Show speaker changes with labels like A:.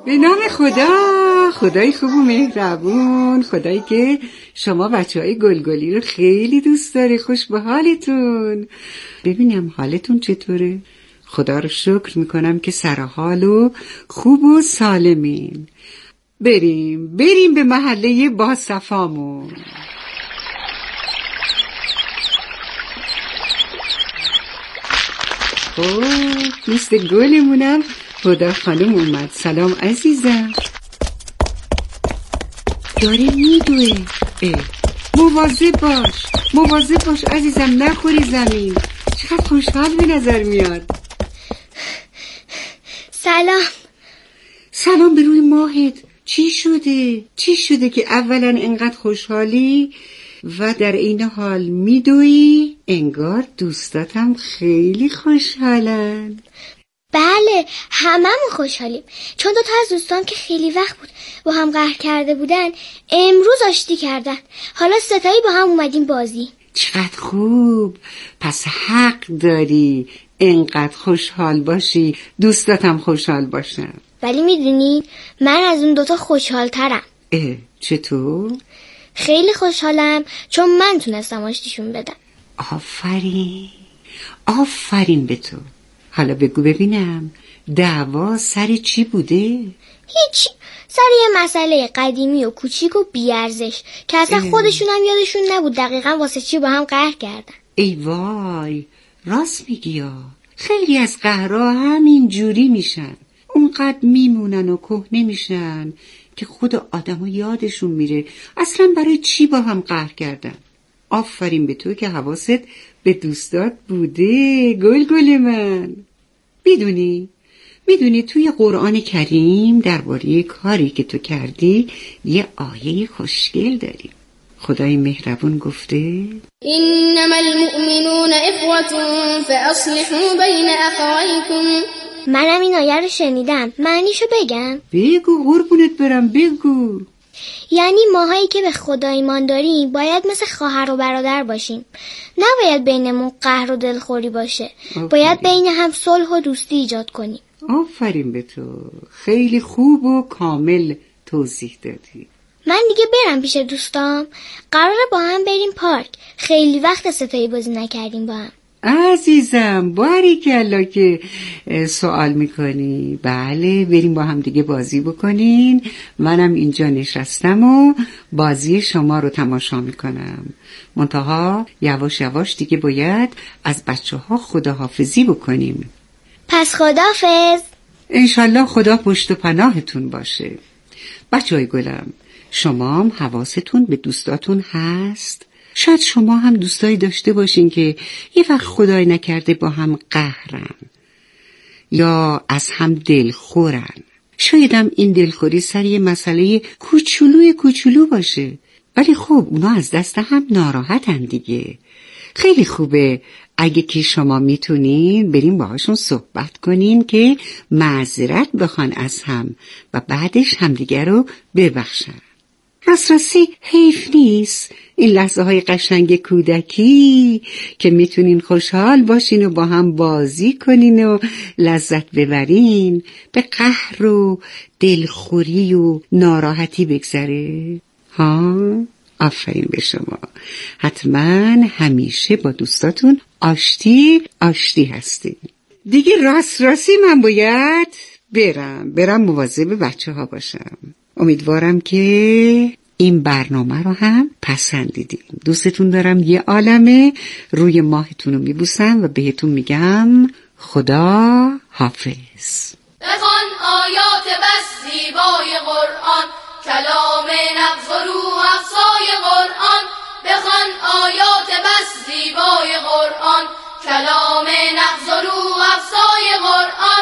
A: به نام خدا، خدای خوب و مهربون، خدایی که شما بچه‌های گلگلی رو خیلی دوست داره. خوش به حالتون. ببینم حالتون چطوره؟ خدا رو شکر میکنم که سرحال و خوب و سالمین. بریم به محله باصفامون. دوست گلمونم هدی خانم اومد. سلام عزیزم. داره میدوه. مواظب باش عزیزم، نخوری زمین. چقدر خوشحال به نظر میاد. سلام به روی ماهت. چی شده که اولا انقدر خوشحالی و در این حال میدوی؟ انگار دوستاتم خیلی خوشحالن.
B: بله، هممون خوشحالیم، چون دوتا از دوستان که خیلی وقت بود با هم قهر کرده بودن امروز آشتی کردن. حالا ستایی با هم اومدیم بازی.
A: چقدر خوب. پس حق داری انقدر خوشحال باشی، دوستاتم خوشحال باشن.
B: ولی میدونی من از اون دوتا خوشحالترم.
A: چطور؟
B: خیلی خوشحالم چون من تونستم آشتیشون بدم.
A: آفرین به تو. حالا بگو ببینم دعوا سر چی بوده؟
B: هیچ، سر یه مسئله قدیمی و کوچیک و بیارزش که اصلا خودشون هم یادشون نبود دقیقا واسه چی با هم قهر کردن.
A: ای وای، راست میگی یا. خیلی از قهرها همین جوری میشن، اونقدر میمونن و کهنه میشن که خود آدم‌ها یادشون میره اصلا برای چی با هم قهر کردن. آفرین به تو که حواست به دوستات بوده گل من. میدونی توی قرآن کریم درباره کاری که تو کردی یه آیه خوشگل داری. خدای مهربون گفته
C: انما المؤمنون اخوة فاصلحوا بین اخویکم.
B: منم این آیه رو شنیدم، معنیشو بگم؟
A: بگو قربونت برم، بگو.
B: یعنی ماهایی که به خدا ایمان داریم باید مثل خواهر و برادر باشیم، نباید بینمون قهر و دلخوری باشه. باید بین هم صلح و دوستی ایجاد کنیم.
A: آفرین به تو، خیلی خوب و کامل توضیح دادی.
B: من دیگه برم پیش دوستام، قراره با هم بریم پارک. خیلی وقت ستایی بازی نکردیم با هم.
A: عزیزم باریکلا که سوال میکنی. بله، بریم با هم دیگه بازی بکنین. منم اینجا نشستم و بازی شما رو تماشا میکنم. منتها یواش یواش دیگه باید از بچه‌ها خداحافظی بکنیم.
B: پس خداحافظ.
A: انشالله خدا پشت و پناهتون باشه. بچه‌های گلم، شما هم حواستون به دوستاتون هست؟ شاید شما هم دوستایی داشته باشین که یه وقت خدای نکرده با هم قهرن یا از هم دلخورن. شاید هم این دلخوری سر یه مسئله کوچولو باشه، ولی خب اونا از دست هم ناراحتن دیگه. خیلی خوبه اگه که شما میتونین بریم باهاشون صحبت کنین که معذرت بخوان از هم و بعدش همدیگر رو ببخشن. راستی حیف نیست این لحظه های قشنگ کودکی که میتونین خوشحال باشین و با هم بازی کنین و لذت ببرین، به قهر و دلخوری و ناراحتی بگذره. آفرین به شما. حتما همیشه با دوستاتون آشتی هستین. دیگه راستی من باید برم مواظب بچه ها باشم. امیدوارم که این برنامه رو هم پسندیدین. دوستتون دارم. یه عالمه روی ماهتون رو میبوسم و بهتون میگم خدا حافظ.
C: بخوان آیات بس زیبای قرآن، کلام نغز و روح افزای قرآن. بخوان آیات بس زیبای قرآن، کلام نغز و روح افزای قرآن.